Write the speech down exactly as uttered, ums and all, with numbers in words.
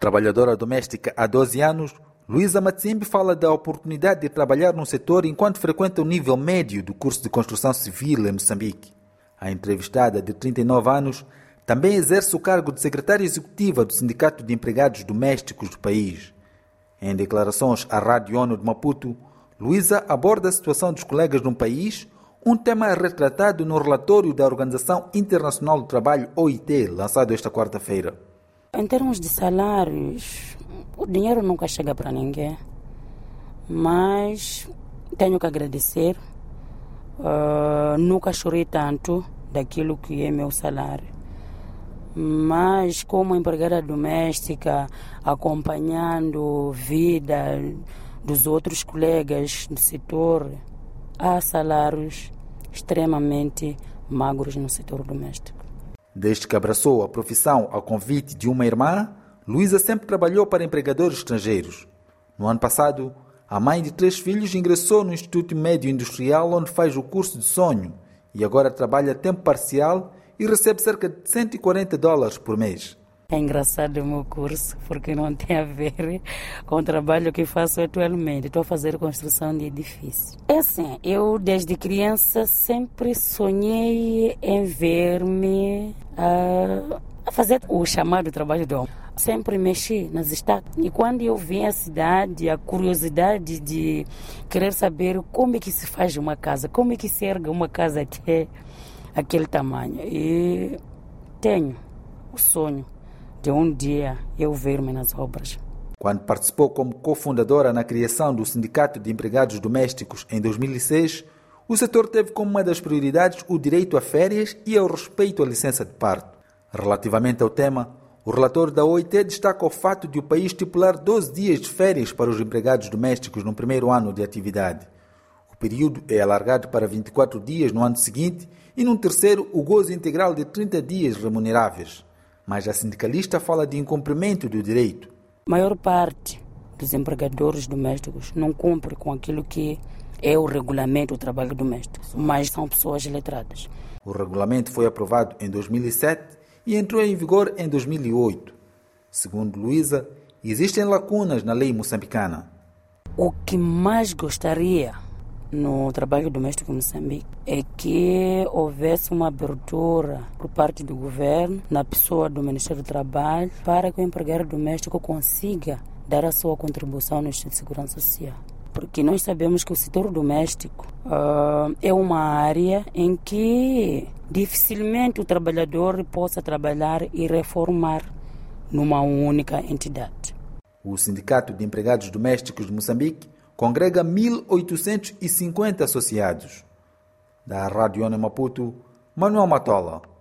Trabalhadora doméstica há doze anos, Luísa Matsimbi fala da oportunidade de trabalhar num setor enquanto frequenta o nível médio do curso de construção civil em Moçambique. A entrevistada, de trinta e nove anos, também exerce o cargo de secretária executiva do Sindicato de Empregados Domésticos do país. Em declarações à Rádio ONU de Maputo, Luísa aborda a situação dos colegas no país, um tema retratado no relatório da Organização Internacional do Trabalho, O I T, lançado esta quarta-feira. Em termos de salários, o dinheiro nunca chega para ninguém, mas tenho que agradecer. Uh, nunca chorei tanto daquilo que é meu salário. Mas como empregada doméstica, acompanhando a vida dos outros colegas do setor, há salários extremamente magros no setor doméstico. Desde que abraçou a profissão a convite de uma irmã, Luísa sempre trabalhou para empregadores estrangeiros. No ano passado, a mãe de três filhos ingressou no Instituto Médio Industrial, onde faz o curso de sonho, e agora trabalha a tempo parcial e recebe cerca de cento e quarenta dólares por mês. É engraçado o meu curso, porque não tem a ver com o trabalho que faço atualmente. Estou a fazer construção de edifícios. É assim, eu desde criança sempre sonhei em ver-me a, a fazer o chamado trabalho de homem. Sempre mexi nas estátuas. E quando eu vim à cidade, a curiosidade de querer saber como é que se faz uma casa, como é que se ergue uma casa até aquele tamanho. E tenho o sonho de um dia eu ver-me nas obras. Quando participou como cofundadora na criação do Sindicato de Empregados Domésticos em dois mil e seis, o setor teve como uma das prioridades o direito a férias e ao respeito à licença de parto. Relativamente ao tema, o relator da O I T destaca o fato de o país estipular doze dias de férias para os empregados domésticos no primeiro ano de atividade. O período é alargado para vinte e quatro dias no ano seguinte e, no terceiro, o gozo integral de trinta dias remuneráveis. Mas a sindicalista fala de incumprimento do direito. A maior parte dos empregadores domésticos não cumpre com aquilo que é o regulamento do trabalho doméstico, mas são pessoas letradas. O regulamento foi aprovado em dois mil e sete e entrou em vigor em dois mil e oito. Segundo Luísa, existem lacunas na lei moçambicana. O que mais gostaria no trabalho doméstico em Moçambique é que houvesse uma abertura por parte do governo, na pessoa do Ministério do Trabalho, para que o empregado doméstico consiga dar a sua contribuição no Instituto de Segurança Social. Porque nós sabemos que o setor doméstico uh, é uma área em que dificilmente o trabalhador possa trabalhar e reformar numa única entidade. O Sindicato de Empregados Domésticos de Moçambique congrega mil oitocentos e cinquenta associados. Da Rádio ONU Maputo, Manuel Matola.